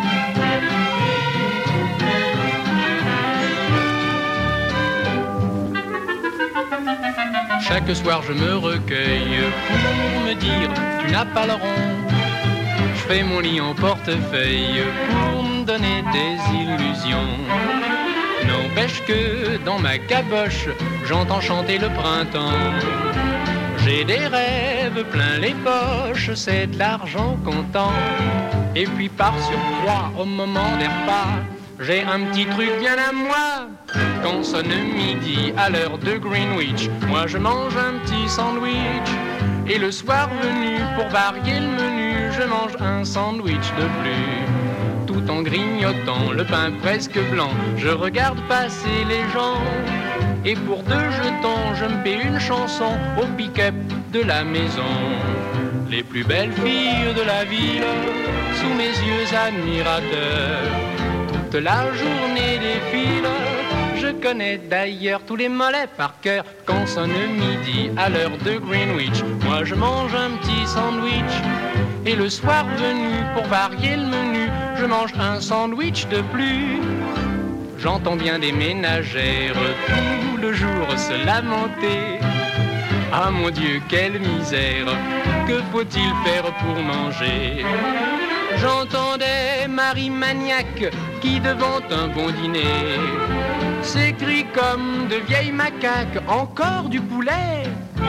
Chaque soir, je me recueille pour me dire tu n'as pas le rond. Je fais mon lit en portefeuille pour me donner des illusions. N'empêche que dans ma caboche, j'entends chanter le printemps. J'ai des rêves plein les poches, c'est de l'argent comptant. Et puis par surcroît, au moment des repas, j'ai un petit truc bien à moi. Quand sonne midi à l'heure de Greenwich, moi je mange un petit sandwich. Et le soir venu, pour varier le menu, je mange un sandwich de plus. Tout en grignotant le pain presque blanc, je regarde passer les gens. Et pour deux jetons, je me paie une chanson au pick-up de la maison. Les plus belles filles de la ville, sous mes yeux admirateurs. Toute la journée défile, je connais d'ailleurs tous les mollets par cœur. Quand sonne midi à l'heure de Greenwich, moi je mange un petit sandwich. Et le soir venu, pour varier le menu, je mange un sandwich de plus. J'entends bien des ménagères tout le jour se lamenter. Ah mon Dieu, quelle misère, que faut-il faire pour manger? J'entendais Marie Maniaque qui devant un bon dîner s'écrie comme de vieilles macaques, encore du poulet?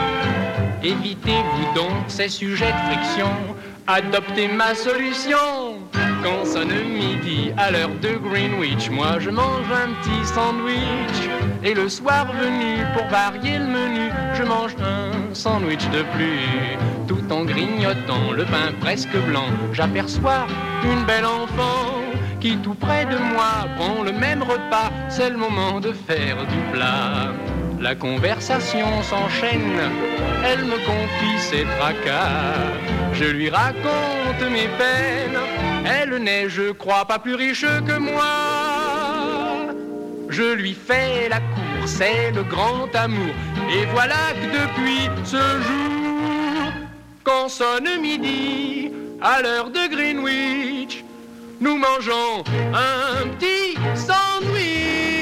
Évitez-vous donc ces sujets de friction, adoptez ma solution. Quand sonne midi à l'heure de Greenwich, moi je mange un petit sandwich. Et le soir venu, pour varier le menu, je mange un sandwich de plus. Tout en grignotant le pain presque blanc, j'aperçois une belle enfant qui tout près de moi prend le même repas. C'est le moment de faire du plat. La conversation s'enchaîne, elle me confie ses tracas. Je lui raconte mes peines, elle n'est, je crois, pas plus riche que moi. Je lui fais la cour, c'est le grand amour. Et voilà que depuis ce jour, quand sonne midi, à l'heure de Greenwich, nous mangeons un petit sandwich.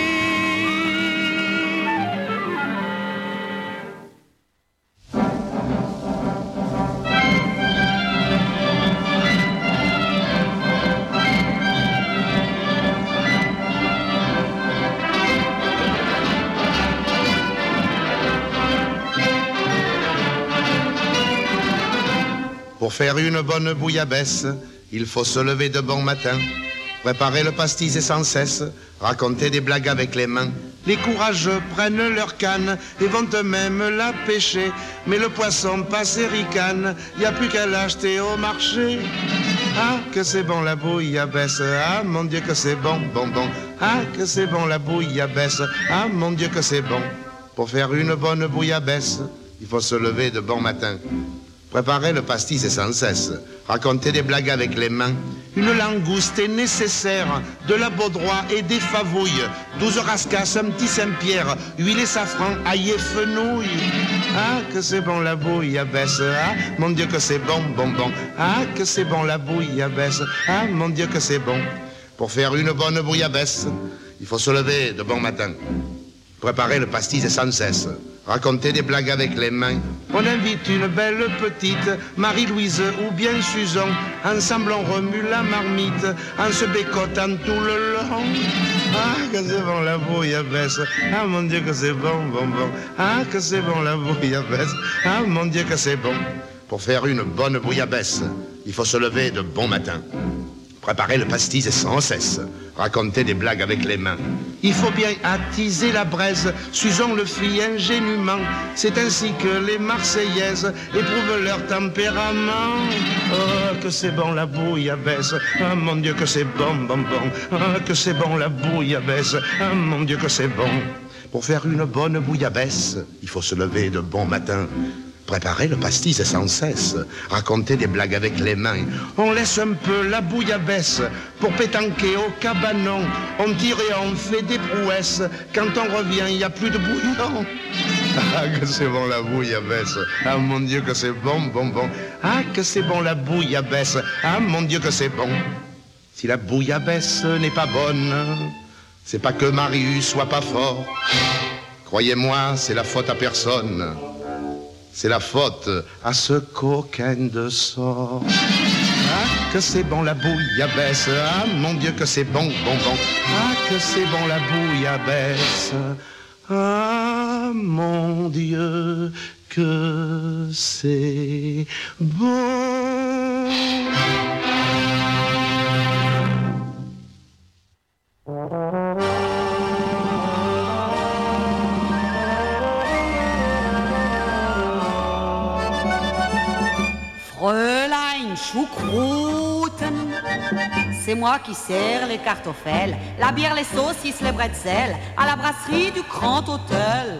Pour faire une bonne bouillabaisse, il faut se lever de bon matin, préparer le pastis et sans cesse, raconter des blagues avec les mains. Les courageux prennent leur canne et vont eux-mêmes la pêcher, mais le poisson passe et ricane, y a plus qu'à l'acheter au marché. Ah, que c'est bon la bouillabaisse, ah mon Dieu que c'est bon, bon, bon. Ah, que c'est bon la bouillabaisse, ah mon Dieu que c'est bon. Pour faire une bonne bouillabaisse, il faut se lever de bon matin, préparer le pastis et sans cesse, raconter des blagues avec les mains. Une langouste est nécessaire, de la baudroie et des favouilles, douze rascasses, un petit Saint-Pierre, huile et safran, ail et fenouil. Ah, que c'est bon la bouillabaisse, ah, mon Dieu que c'est bon, bon, bon. Ah, que c'est bon la bouillabaisse, ah, mon Dieu que c'est bon. Pour faire une bonne bouillabaisse, il faut se lever de bon matin, préparer le pastis et sans cesse, raconter des blagues avec les mains. On invite une belle petite, Marie-Louise ou bien Susan. Ensemble on remue la marmite, en se bécotant tout le long. Ah, que c'est bon la bouillabaisse, ah mon Dieu que c'est bon, bon, bon. Ah, que c'est bon la bouillabaisse, ah mon Dieu que c'est bon. Pour faire une bonne bouillabaisse, il faut se lever de bon matin, préparer le pastis et sans cesse, raconter des blagues avec les mains. Il faut bien attiser la braise, Susan le fit ingénument. C'est ainsi que les Marseillaises éprouvent leur tempérament. Oh, que c'est bon la bouillabaisse, ah mon Dieu que c'est bon, bon, bon. Ah, que c'est bon la bouillabaisse, ah mon Dieu que c'est bon. Pour faire une bonne bouillabaisse, il faut se lever de bon matin, préparer le pastis et sans cesse, raconter des blagues avec les mains. On laisse un peu la bouillabaisse pour pétanquer au cabanon. On tire et on fait des prouesses. Quand on revient, il n'y a plus de bouillon. Ah, que c'est bon la bouillabaisse. Ah, mon Dieu, que c'est bon, bon, bon. Ah, que c'est bon la bouillabaisse. Ah, mon Dieu, que c'est bon. Si la bouillabaisse n'est pas bonne, c'est pas que Marius soit pas fort. Croyez-moi, c'est la faute à personne. C'est la faute à ce coquin de sort. Ah, que c'est bon la bouillabaisse. Ah, mon Dieu, que c'est bon, bon, bon. Ah, que c'est bon la bouillabaisse. Ah, mon Dieu, que c'est bon. Fräulein Choucrouten, c'est moi qui sers les kartoffels, la bière, les saucisses, les bretzels, à la brasserie du Grand Hôtel.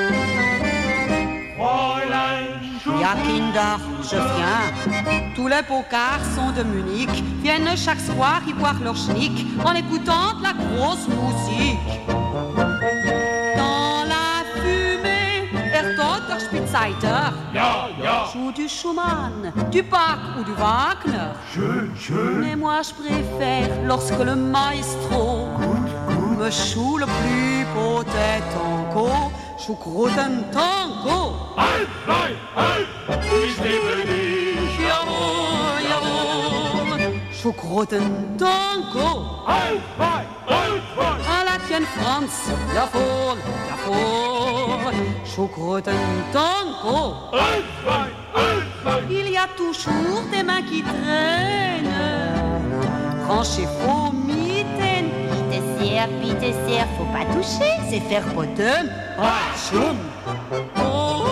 Fräulein Ja, Kinder, je viens. Tous les beaux garçons de Munich viennent chaque soir y boire leur schnick en écoutant de la grosse musique. Dans la fumée, er toter Spitzheiter. Ja, ja. Joue du Schumann, du Bach ou du Wagner. Schön, schön. Mais moi je préfère lorsque le maestro me joue le plus beau des tangos. Choucrouten Tango. Halt, nein, halt, ich liebe dich. Jawohl, jawohl. Choucrouten Tango. Halt, nein, halt, nein. À la tienne France, jawohl, jawohl. Choucrouten Tango. Halt, nein, halt, nein. Il y a toujours des mains qui traînent. Ranchez vos mitaines. Pitié, pitié, faut pas toucher, c'est faire potem. Ah, choum. Oh,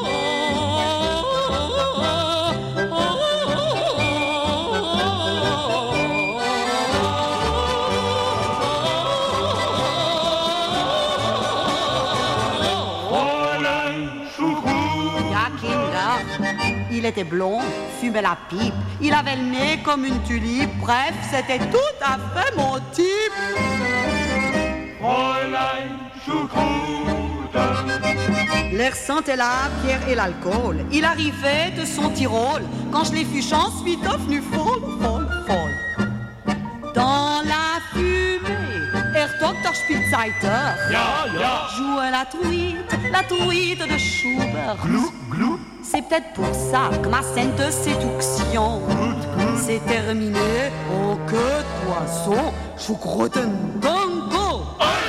il était blond, fumait la pipe, il avait le nez comme une tulipe, bref, c'était tout à fait mon type. Fräulein Choucrouten. L'air sentait la bière et l'alcool, il arrivait de son Tyrol, quand je l'ai vu, j'en suis devenu folle, folle, folle. der Spielzeiter. Ja, ja. Jouer la truite, la truite de Schubert. Glou, glou. C'est peut-être pour ça que ma sainte séduction s'est terminée. Oh, que poisson, Choucrouten Tango.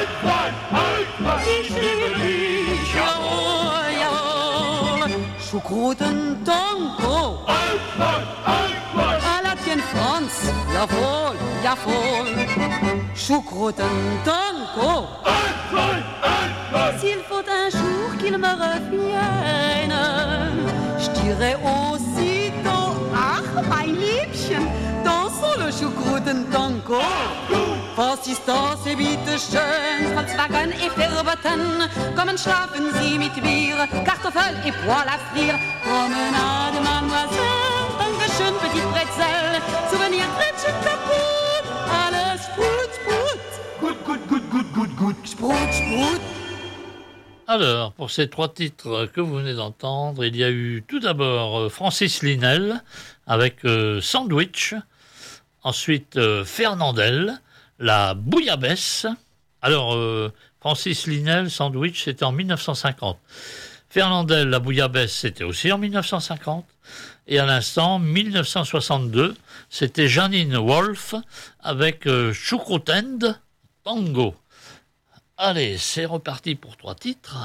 Choucrouten Tango. À la tienne France, jawohl, jawohl. Choucrouten Tango. S'il faut un jour qu'il me revienne, je dirais aussitôt, ach, mein Liebchen, dansons le Choucrouten-Tango. Was ist das, bitte schön, Volkswagen et Firbetten, kommen schlafen Sie mit mir, Kartoffel et poêle à frire, promenade, mademoiselle, Dankeschön, petite bretzel, souvenir, Gretchen kaputt, alles Sprut, Sprut, gut, gut, gut, gut, gut, gut, Sprut, Sprut. Alors, pour ces trois titres que vous venez d'entendre, il y a eu tout d'abord Francis Linel avec euh, Sandwich, ensuite euh, Fernandel, la Bouillabaisse. Alors, euh, Francis Linel, Sandwich, c'était en dix-neuf cent cinquante. Fernandel, la Bouillabaisse, c'était aussi en dix-neuf cent cinquante. Et à l'instant, dix-neuf cent soixante-deux, c'était Janine Wolf avec euh, Choucrouten Tango. Allez, c'est reparti pour trois titres.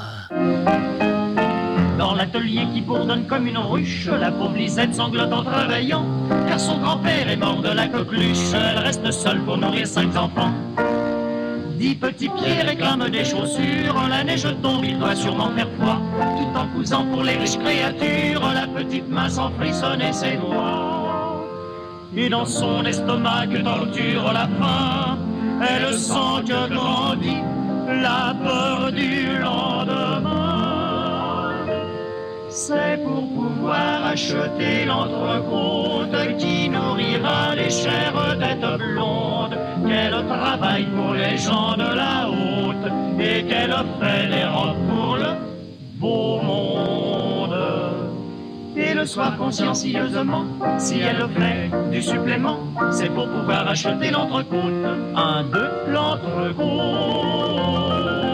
Dans l'atelier qui bourdonne comme une ruche, la pauvre Lisette sanglote en travaillant, car son grand-père est mort de la coqueluche. Elle reste seule pour nourrir cinq enfants. Dix petits pieds réclament des chaussures, la neige tombe, il doit sûrement faire froid, tout en cousant pour les riches créatures, la petite main sans frissonner ses doigts. Et dans son estomac que torture la faim, elle sent que grandit la peur du lendemain. C'est pour pouvoir acheter l'entrecôte qui nourrira les chères têtes blondes qu'elle travaille pour les gens de la haute et qu'elle fait les robes pour le beau monde. Et le soir consciencieusement, si elle fait du supplément, c'est pour pouvoir acheter l'entrecôte. Un, deux, l'entrecôte.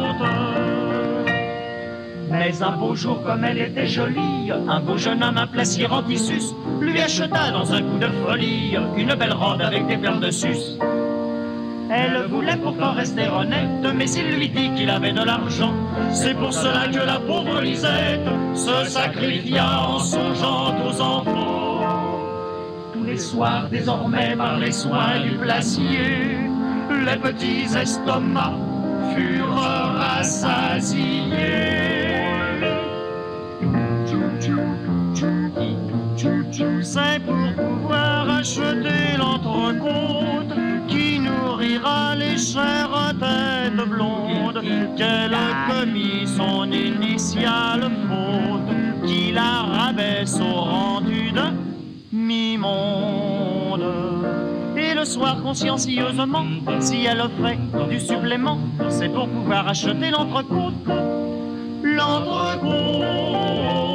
Mais un beau jour, comme elle était jolie, un beau jeune homme, un placier en tissus, lui acheta dans un coup de folie une belle robe avec des perles de sus. Elle voulait pourtant rester honnête, mais il lui dit qu'il avait de l'argent. C'est pour cela que la pauvre Lisette se sacrifia en songeant aux enfants. Tous les soirs désormais, par les soins du placier, les petits estomacs furent rassasiés. C'est pour pouvoir acheter l'entrecôte qui nourrira les chères têtes blondes qu'elle a commis son initiale faute, qui la rabaisse au rendu de mi-monde. Et le soir consciencieusement, si elle offrait du supplément, c'est pour pouvoir acheter l'entrecôte. L'entrecôte.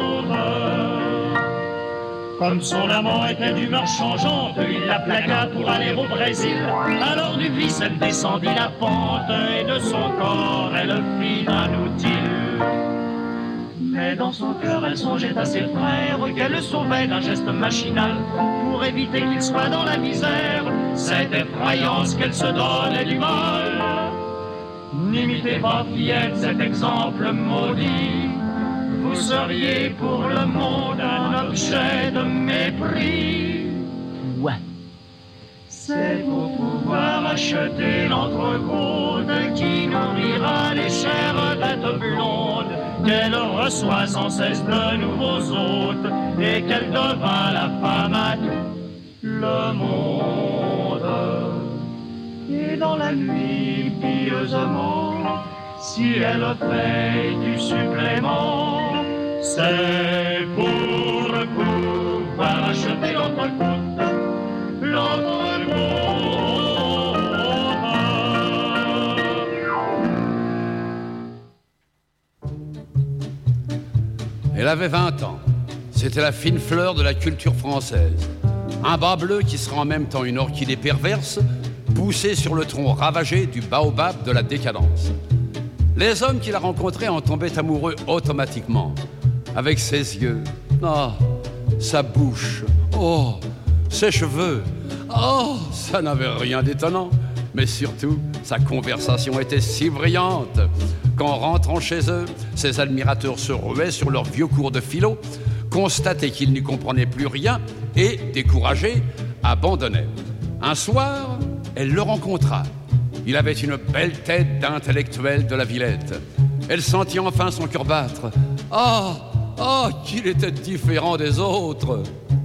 Comme son amant était d'humeur changeante, il la plaqua pour aller au Brésil. Alors du vice, elle descendit la pente, et de son corps, elle fit un outil. Mais dans son cœur, elle songeait à ses frères, qu'elle le sauvait d'un geste machinal, pour éviter qu'il soit dans la misère. Cette effrayance qu'elle se donnait du mal. N'imitez pas, fillette, cet exemple maudit. Vous seriez pour le monde un objet de mépris. Ouais. C'est pour pouvoir acheter l'entrecôte qui nourrira les chères têtes blondes qu'elle reçoit sans cesse de nouveaux hôtes et qu'elle devint la femme à tout le monde. Et dans la nuit, pieusement, si elle fait du supplément, c'est pour pouvoir acheter l'entrecôte, l'entrecôte. Elle avait vingt ans. C'était la fine fleur de la culture française. Un bas bleu qui sera en même temps une orchidée perverse, poussé sur le tronc ravagé du baobab de la décadence. Les hommes qu'il a rencontrés en tombaient amoureux automatiquement, avec ses yeux, oh, sa bouche, oh, ses cheveux, oh, ça n'avait rien d'étonnant. Mais surtout, sa conversation était si brillante qu'en rentrant chez eux, ses admirateurs se ruaient sur leurs vieux cours de philo, constataient qu'ils n'y comprenaient plus rien et, découragés, abandonnaient. Un soir, elle le rencontra. Il avait une belle tête d'intellectuel de la Villette. Elle sentit enfin son cœur battre. Ah, ah, qu'il était différent des autres!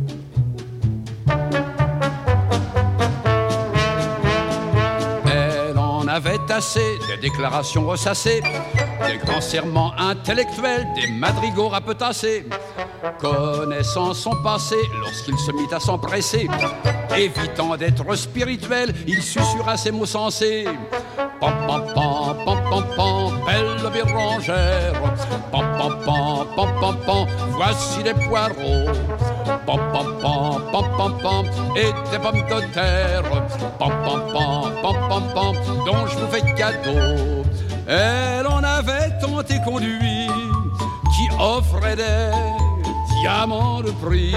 Elle en avait assez des déclarations ressassées, des grands serments intellectuels, des madrigaux rapetassés. Connaissant son passé, lorsqu'il se mit à s'empresser, évitant d'être spirituel, il susurra ces mots sensés. Pam pam pam pam pam pam, belle bérangère. Pam pam pam pam pam pam, voici des poireaux. Pam pam pam pam pam pam, et des pommes de terre. Pam pam pam pam pam pam, dont je vous fais cadeau. Elle en avait tant et conduit, qui offrait des diamants de prix,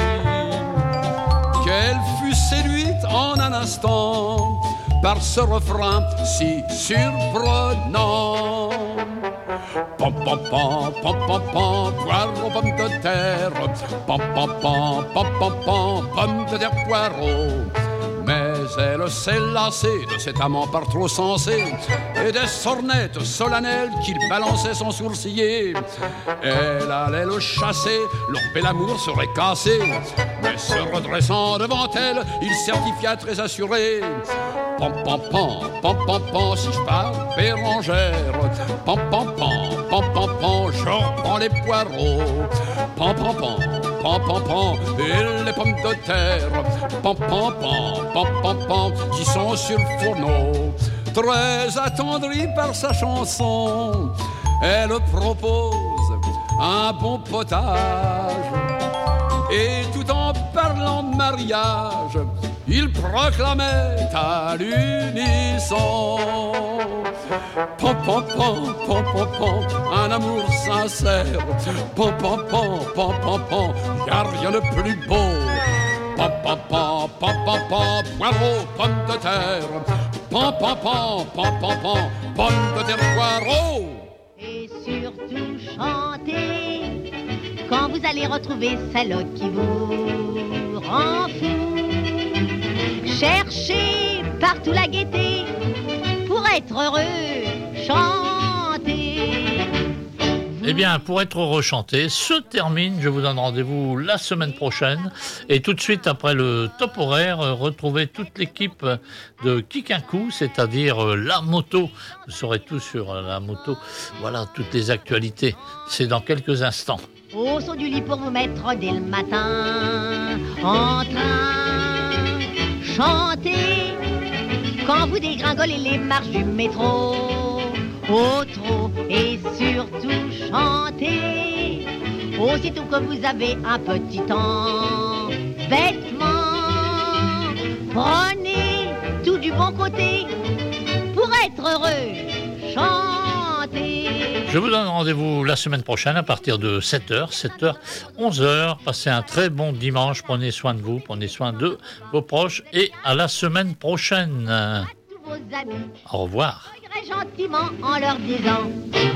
qu'elle fut séduite en un instant par ce refrain si surprenant. Pam pam pam pam pam pam, poireaux, pommes de terre. Pam pam pam pam pam pam, pommes de terre, poireaux. Mais elle s'est lassée de cet amant par trop sensé et des sornettes solennelles qu'il balançait son sourciller. Elle allait le chasser, leur bel amour serait cassé. Mais se redressant devant elle, il certifia très assuré. Pam pam pam, pam pam pam, si je pars Bérangère. Pam pam pam, pam pam pam, je reprends les poireaux. Pam pam pam, pam pam pam, et les pommes de terre. Pam pam pam, pam pam pam, qui sont sur le fourneau. Très attendrie par sa chanson, elle propose un bon potage. Et tout en parlant de mariage, il proclamait à l'unisson. Pam pam pam pam pam pam, un amour sincère. Pam pam pam pam pam pam, y'a rien de plus beau. Pam pam pam pam pam pam, poireaux, pommes de terre. Pam pam pam pam pam pam, pommes de terre, poireaux. Et surtout chantez quand vous allez retrouver celle qui vous rend fou. Cherchez partout la gaieté pour être heureux, chantez. Eh bien, pour être heureux, chantez se termine. Je vous donne rendez-vous la semaine prochaine. Et tout de suite, après le top horaire, retrouvez toute l'équipe de Kikinkou, c'est-à-dire la moto. Vous saurez tout sur la moto. Voilà, toutes les actualités. C'est dans quelques instants. Au son du lit pour vous mettre dès le matin en train, chantez quand vous dégringolez les marches du métro, au trot, et surtout chantez aussitôt que vous avez un petit temps bêtement. Prenez tout du bon côté pour être heureux, chantez. Je vous donne rendez-vous la semaine prochaine à partir de sept heures, sept heures, onze heures. Passez un très bon dimanche, prenez soin de vous, prenez soin de vos proches et à la semaine prochaine. À tous vos amis, au revoir. soyez gentiment en leur disant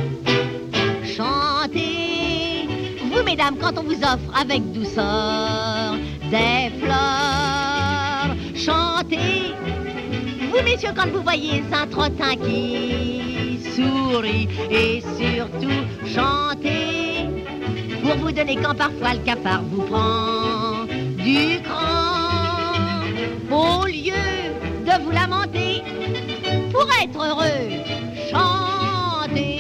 chantez, vous mesdames, quand on vous offre avec douceur des fleurs, chantez, vous messieurs, quand vous voyez un trottin qui sourit, et surtout chantez pour vous donner quand parfois le cafard vous prend du cran, au lieu de vous lamenter pour être heureux, chantez.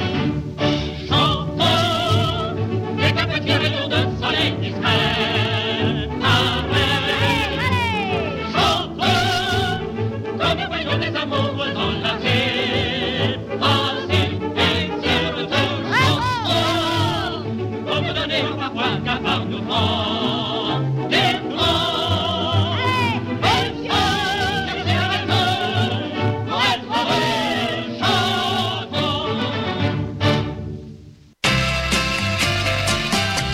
Chantons des quatre petits rayons de soleil discret. Allez, chantons comme nous voyons des amoureux enlacés. Ainsi et surtout chantons pour vous donner parfois qu'un part nous prend.